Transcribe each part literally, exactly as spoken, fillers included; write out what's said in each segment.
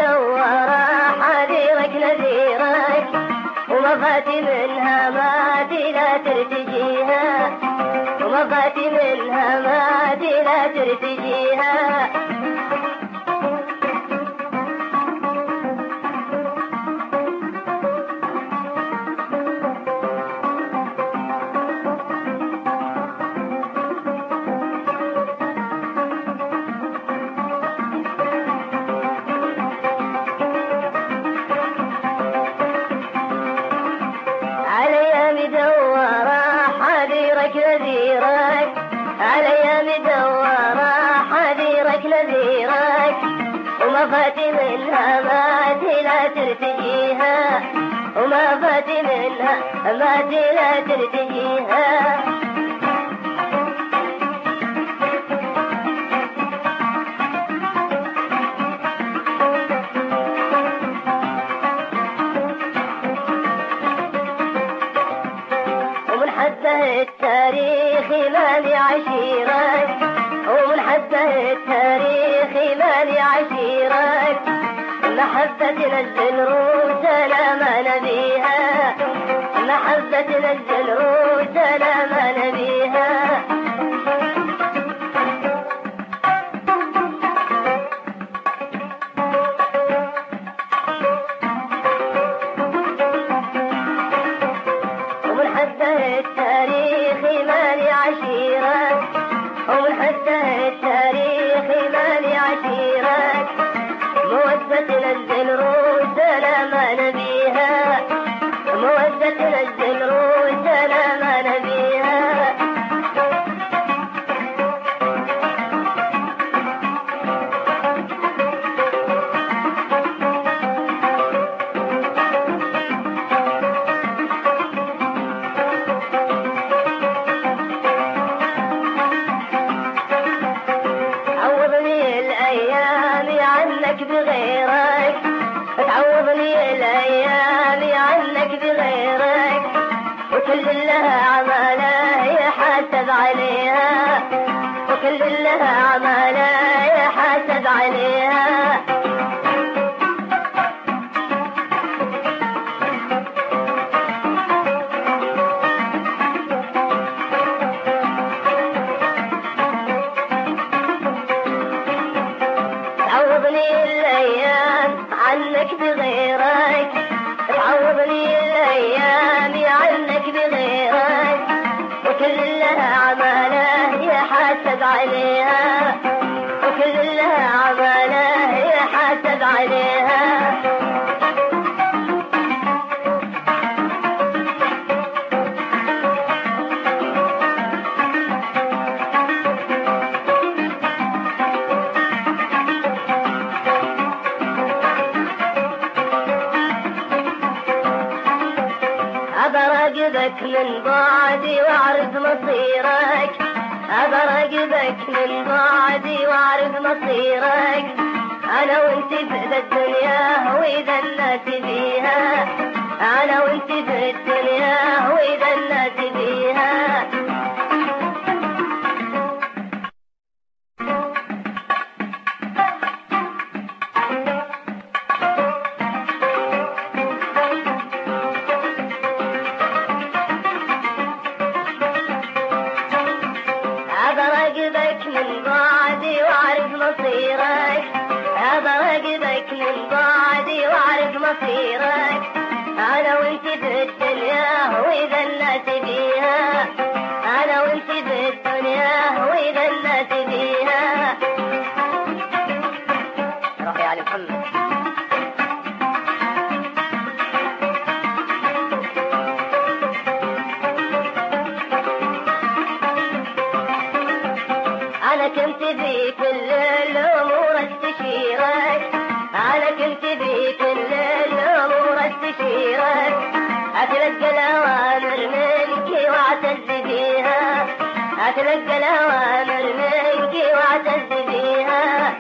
مدورة حذيرك نذيرك ومفات منها ما لا ترتجيها ومفات منها ما لا ترتجيها وما فات منها ما لا ترتجيها وما فات منها ما لا ترتجيها ومن حده التاريخ مالي عشيرك ومن حده التاريخ مالي عشيرك محبتنا الجنروس لا ما نبيها محبتنا الجنروس لا ما نبيها ومن حده التاريخ مالي عشيرك ومن حده التاريخ مالي عشيرك مودتنا الجنروس لا ما نبيها مودتنا الجنروس لا ما نبيها عوضني الأيام عنك بغيرك تعوضني الأيام عنك بغيرك وكل لها عماله يحاسب عليها وكل لها عماله يحاسب عليها تعوضني الأيام عنك بغيرك تعوضني الأيام عنك بغيرك وكل لها عماله يحاسب عليها وكل لها عماله يحاسب عليها أبراقبك من بعدي وأعرف مصيرك أبراقبك من بعدي وأعرف مصيرك أنا وأنت في الدنيا وإذا الناس بيها أنا وأنت في الدنيا وإذا الناس بيها أبراقبك من بعدي وأعرف مصيرك أبراقبك من بعدي وأعرف مصيرك أنا وأنت في الدنيا وإذا الناس بيها أنا وأنت في الدنيا وإذا الناس بيها روح يا علي محمد أنا كنت في كل الأمور استشيرك أنا كنت في كل الأمور استشيرك أتلقى الأوامر منك وأعتز بيها أتلقى الأوامر منك وأعتز بيها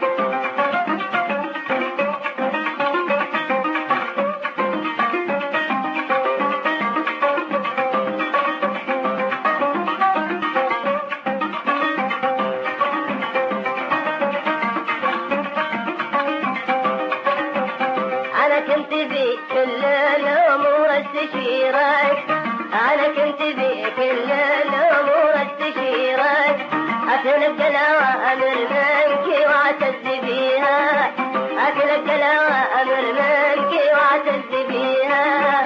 كنت في كل الأمور استشيرك، أنا كنت في كل الأمور استشيرك، أتلقى الأوامر منك وأعتز بيها، أتلقى الأوامر منك وأعتز بيها.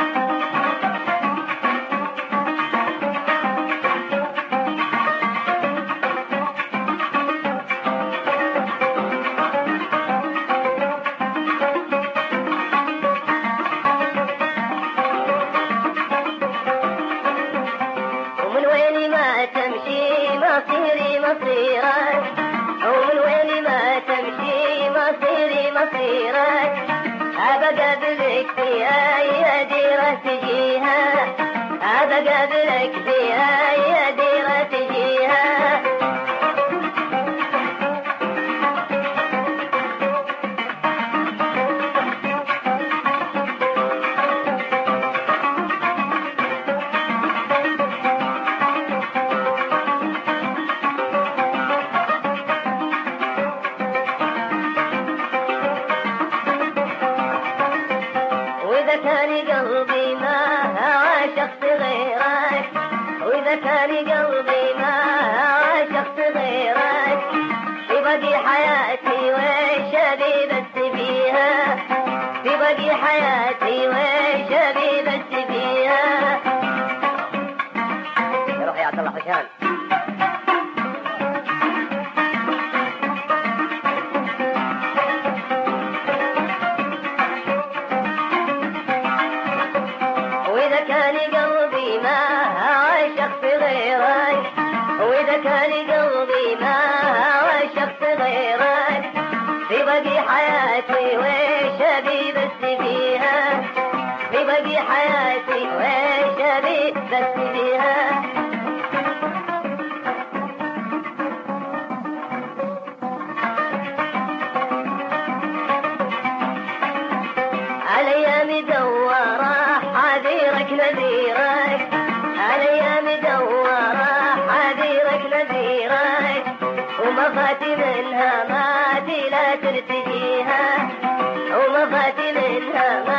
تمشي مصيري مصيرك، ومن وين ما تمشي مصيري مصيرك، أبقى قبلك في أي ديرة تجيها، أبقى قبلك في أي ديرة تجيها. وإذا كان قلبي ما هوى شخص غيرك، وإذا كان قلبي ما هوى شخص غيرك، في باقي حياتي وش أبي بس بيها، في باقي حياتي وش أبي بس بيها. روح يا عبد الله حسان. وإذا كان قلبي ما هوى شخص غيرك، وإذا كان قلبي ما هوى شخص غيرك، في باقي حياتي وش أبي بس بيها، في باقي حياتي وش أبي بس بيها. الأيام دوارة حذيرك نذيرك، الأيام دوارة حذيرك نذيرك، وما فات منها ما لا ترتديها، وما فات منها ما